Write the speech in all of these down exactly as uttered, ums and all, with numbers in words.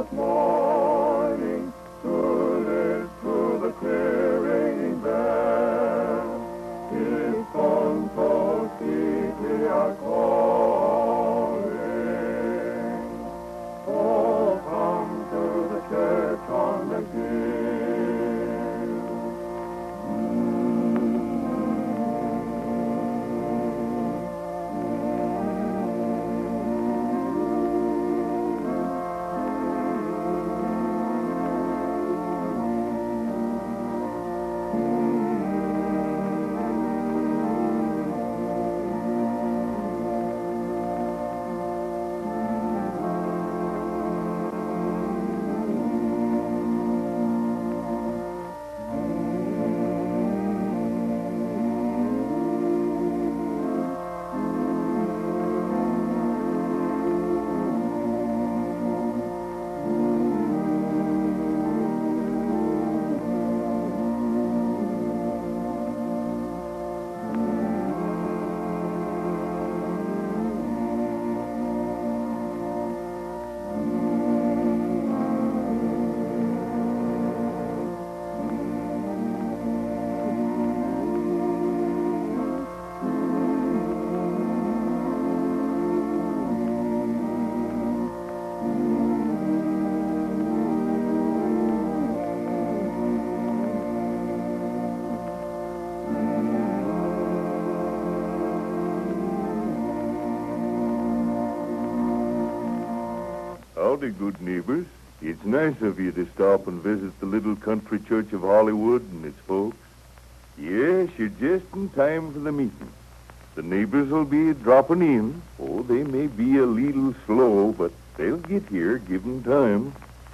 Christmas morning, soon through the clearing bell. His song so sweet we are calling. Oh, come to the church on the hill. Howdy, good neighbors. It's nice of you to stop and visit the little country church of Hollywood and its folks. Yes, you're just in time for the meeting. The neighbors will be dropping in. Oh, they may be a little slow, but they'll get here, give 'em time.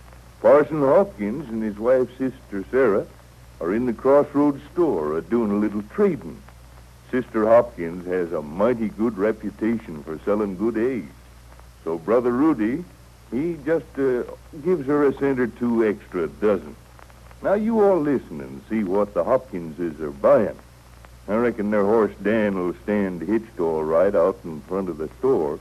Parson Hopkins and his wife, Sister Sarah, are in the Crossroads store uh, doing a little trading. Sister Hopkins has a mighty good reputation for selling good eggs. So Brother Rudy, he just uh, gives her a cent or two extra dozen. Now, you all listen and see what the Hopkinses are buying. I reckon their horse Dan will stand hitched all right out in front of the store.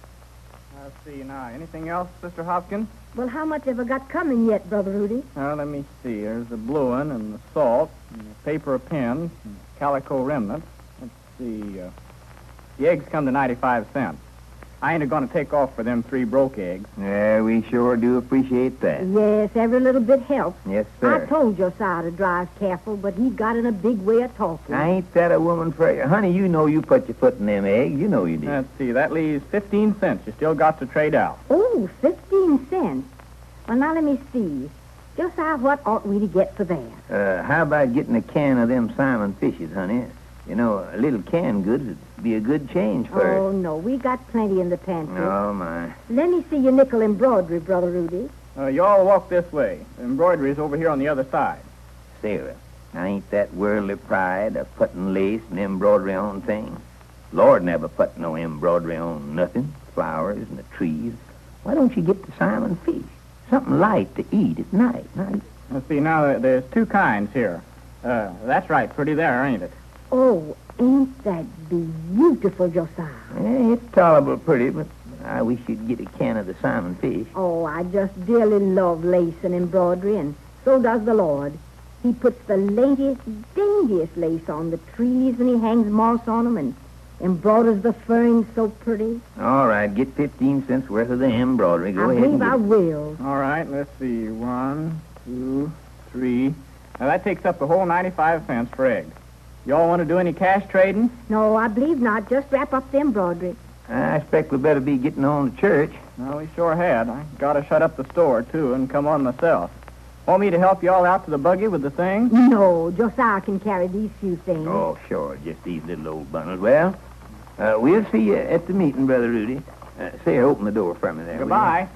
Let's see now. Anything else, Sister Hopkins? Well, how much have I got coming yet, Brother Rudy? Now, let me see. There's the blue one and the salt, and the paper pins, and calico remnants. Let's see. Uh, the eggs come to ninety-five cents. I ain't going to take off for them three broke eggs. Yeah, we sure do appreciate that. Yes, every little bit helps. Yes, sir. I told Josiah to drive careful, but he got in a big way of talking. Now, ain't that a woman for you? Honey, you know you put your foot in them eggs. You know you did. Let's see. That leaves fifteen cents. You still got to trade out. Oh, fifteen cents. Well, now let me see. Josiah, what ought we to get for that? Uh, how about getting a can of them Simon Fishes, honey? You know, a little canned goods would be a good change for Oh, no, we got plenty in the pantry. Oh, my. Let me see your nickel embroidery, Brother Rudy. Uh, you all walk this way. The embroidery's over here on the other side. Sarah, now ain't that worldly pride of putting lace and embroidery on things? Lord never put no embroidery on nothing. Flowers and the trees. Why don't you get the Simon Fish? Something light to eat at night. Now, Let's see. Now, there's two kinds here. Uh, that's right. Pretty there, ain't it? Oh, ain't that beautiful, Josiah? eh, it's tolerable pretty, but I wish you'd get a can of the Simon Fish. Oh, I just dearly love lace and embroidery, and so does the Lord. He puts the latest, daintiest lace on the trees, and he hangs moss on them, and embroiders the furring so pretty. All right, get fifteen cents worth of the embroidery. Go I ahead and believe get I it. will. All right. Let's see. One, two, three. Now, that takes up the whole ninety-five cents for eggs. Y'all want to do any cash trading? No, I believe not. Just wrap up the embroidery. I expect we better be getting on to church. Well, we sure had. I got to shut up the store, too, and come on myself. Want me to help you all out to the buggy with the things? No, Josiah can carry these few things. Oh, sure, just these little old bundles. Well, uh, we'll see you at the meeting, Brother Rudy. Uh, Sarah, open the door for me there. will you? Goodbye.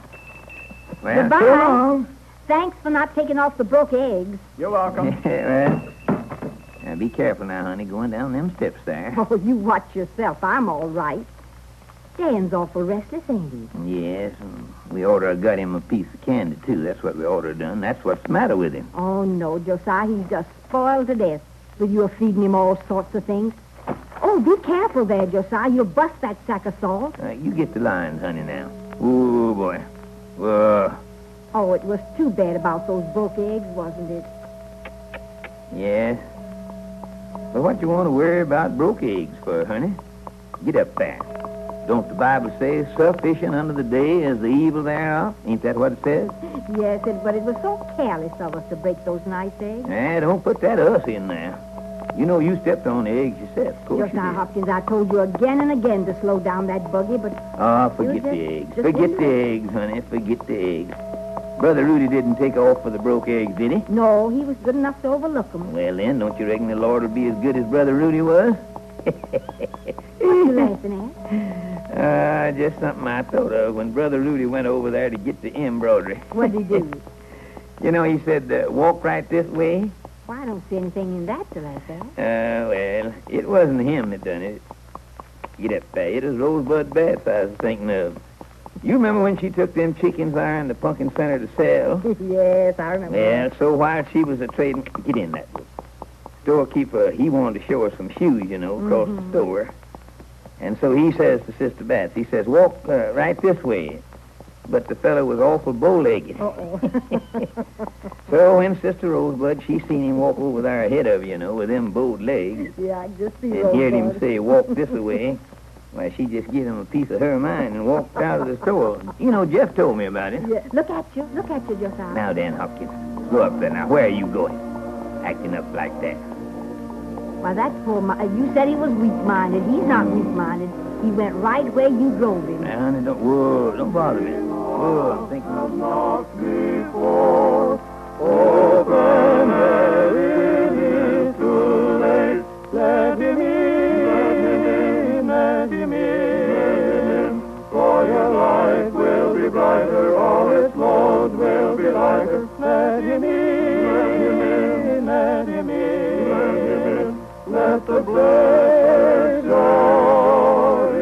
Well, Goodbye. so long. Thanks for not taking off the broke eggs. You're welcome. well, now be careful now, honey, going down them steps there. Oh, you watch yourself. I'm all right. Dan's awful restless, ain't he? Yes, and we ought to have got him a piece of candy, too. That's what we ought to have done. That's what's the matter with him. Oh, no, Josiah, he's just spoiled to death with you feeding him all sorts of things. Oh, be careful there, Josiah. You'll bust that sack of salt. Uh, you get the lines, honey, now. Oh, boy. Whoa. Oh, it was too bad about those broke eggs, wasn't it? Yes. But what you want to worry about broke eggs for, honey? Get up there. Don't the Bible say, sufficient unto the day is the evil thereof? Ain't that what it says? Yes, it, but it was so careless of us to break those nice eggs. Eh, don't put that us in there. You know you stepped on the eggs yourself. Of course Just you now, did. Hopkins, I told you again and again to slow down that buggy, but... Oh, forget You the just- eggs. just Forget leave the it. eggs, honey. Forget the eggs. Brother Rudy didn't take off for the broke eggs, did he? No, he was good enough to overlook them. Well, then, don't you reckon the Lord will be as good as Brother Rudy was? What you laughing at? Uh, just something I thought of when Brother Rudy went over there to get the embroidery. What'd he do? You know, he said, uh, walk right this way. Well, I don't see anything in that to laugh at. Uh, well, it wasn't him that done it. Get up there. It was Rosebud Bats I was thinking of. You remember when she took them chickens there in the Pumpkin Center to sell? Yes, I remember. Well, so while she was a trading, get in that way. Storekeeper, he wanted to show her some shoes, you know, across the store. And so he says to Sister Bats, he says, walk uh, right this way. But the fellow was awful bow-legged. Uh-oh. So when Sister Rosebud, she seen him walk over there ahead of you, know, with them bowed legs, Yeah, I just see and heard him Rosebud. say, walk this way, why, she just gave him a piece of her mind and walked out of the store. You know, Jeff told me about it. Yeah, look at you. Look at you, Josiah. Now, Dan Hopkins, go up there. Now, where are you going? Acting up like that. Well, that's poor. Mi- you said he was weak-minded. He's not weak-minded. He went right where you drove him. Now, honey, don't, whoa, don't bother me. Whoa, I'm thinking. Not before. Open ere it is too late. Let him in, let him in, let him in. For your life will be brighter, all its load will be lighter. Let him in, let him in, let him in, let him in. Let the blessed joy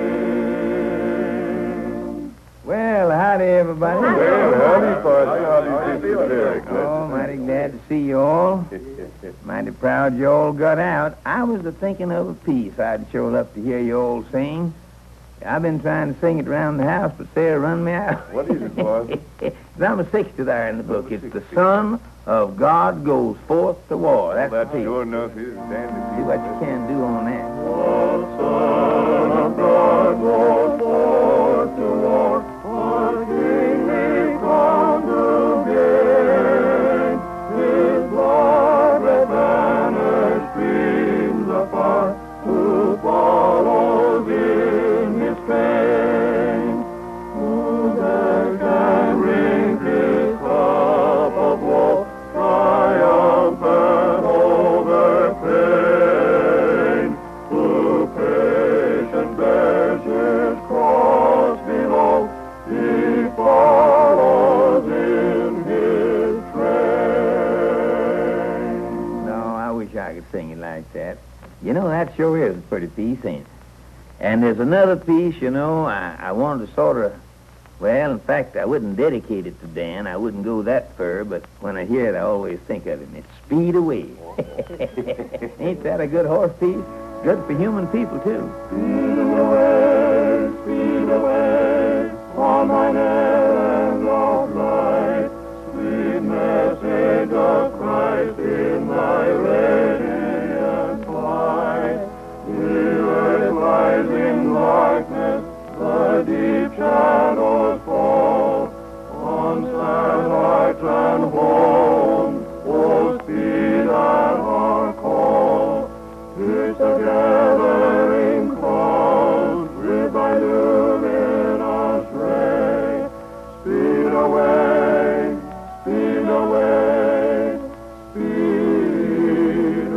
in. Well, howdy, everybody. Well, howdy, Parson. Howdy, Sister Terry. Oh, mighty glad to see you all. Mighty proud you all got out. I was a thinking of a piece I'd sure love to hear you all sing. I've been trying to sing it around the house, but Sarah run me out. What is it, Parson? It's number sixty there in the book. It's the Son of God Goes Forth to War. That's the That piece. sure enough is a dandy See what you can do on that. The Son of God goes forth to war, for kingly crown to gain. His blood-red banner streams afar, who follows in his train. Who there can drink his cup of woe, triumphant over pain? Who patient bears his cross below, he follows in his train. No, I wish I could sing it like that. You know, that sure is a pretty piece, ain't it? And there's another piece, you know, I, I wanted to sort of, well, in fact, I wouldn't dedicate it to Dan. I wouldn't go that far, but when I hear it, I always think of him. It's Speed Away. Ain't that a good horse piece? Good for human people, too. Speed away, speed away, on thine errand of light. Sweet message of Christ in thy radiant light. The earth lies in darkness, the deep shadows fall. On sad hearts and homes, oh, speed at our call. It's a gathering crowd, with thy luminous ray. Speed away, speed away, speed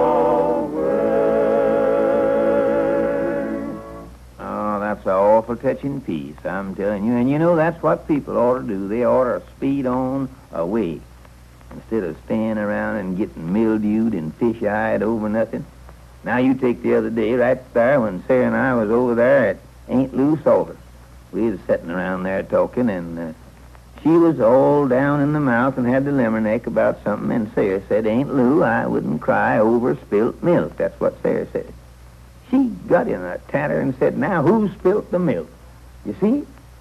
away. Oh, that's an awful touching piece, I'm telling you. And you know, that's what people ought to do. They ought to speed on away instead of staying around and getting mildewed and fish-eyed over nothing. Now, you take the other day right there when Sarah and I was over there at Aunt Lou Salter. We was sitting around there talking, and uh, she was all down in the mouth and had the limerick about something, and Sarah said, Aunt Lou, I wouldn't cry over spilt milk. That's what Sarah said. She got in a tatter and said, now, who spilt the milk? You see?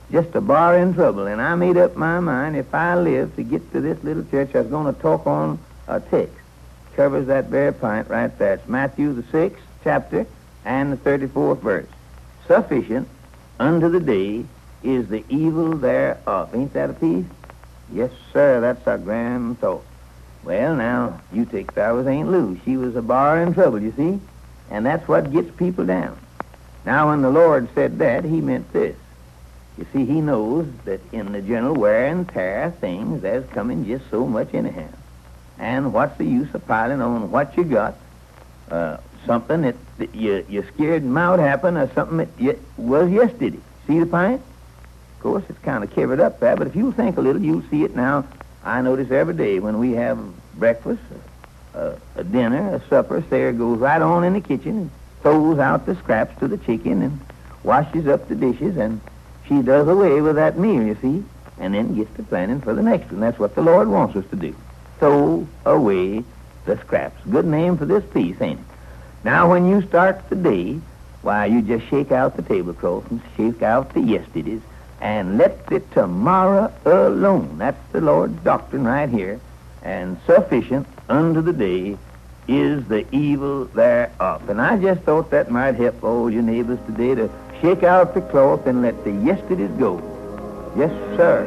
just a bar in trouble, and I made up my mind if I lived to get to this little church, I was going to talk on a text. Covers that very point right there. It's Matthew the sixth chapter and the thirty-fourth verse. Sufficient unto the day is the evil thereof. Ain't that a piece? Yes, sir, that's a grand thought. Well, now, you take that was Aunt Lou. She was a bar in trouble, you see? And that's what gets people down. Now, when the Lord said that, he meant this. You see, he knows that in the general wear and tear of things, there's coming just so much anyhow. And what's the use of piling on what you got? Uh, something that, that you, you're scared might happen or something that you, was yesterday. See the point? Of course, it's kind of covered up there, but if you think a little, you'll see it now. I notice every day when we have breakfast, a, a dinner, a supper, Sarah goes right on in the kitchen and throws out the scraps to the chicken and washes up the dishes, and she does away with that meal, you see, and then gets to planning for the next one. That's what the Lord wants us to do. Throw away the scraps. Good name for this piece, ain't it? Now, when you start the day, why, you just shake out the tablecloth and shake out the yesterdays and let the tomorrow alone. That's the Lord's doctrine right here. And sufficient unto the day is the evil thereof. And I just thought that might help all your neighbors today to shake out the cloth and let the yesterdays go. Yes, sir.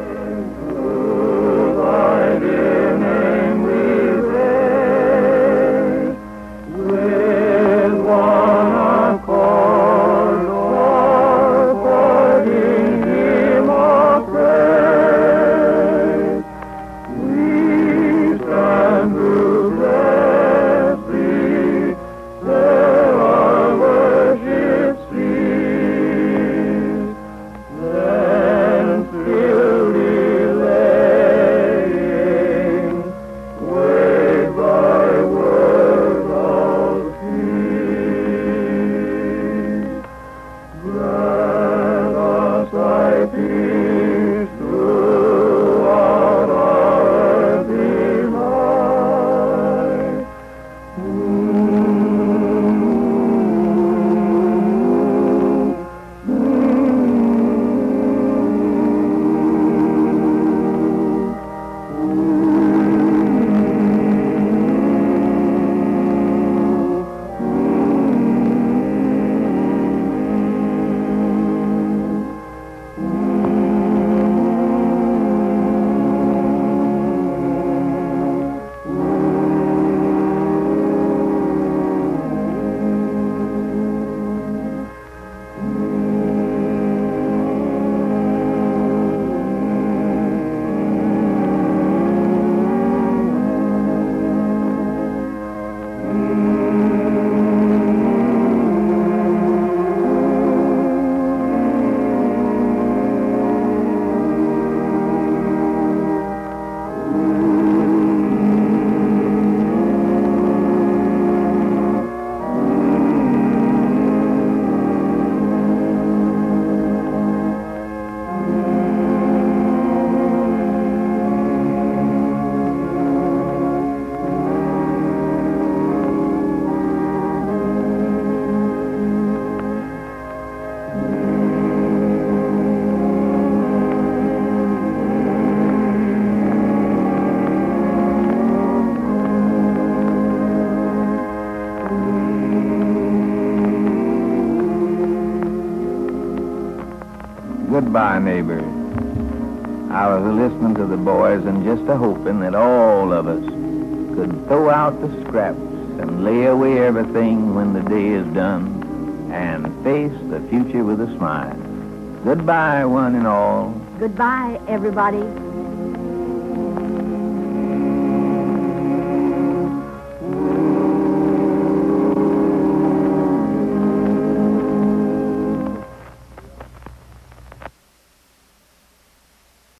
Goodbye, neighbors. I was listening to the boys and just a-hoping that all of us could throw out the scraps and lay away everything when the day is done and face the future with a smile. Goodbye, one and all. Goodbye, everybody.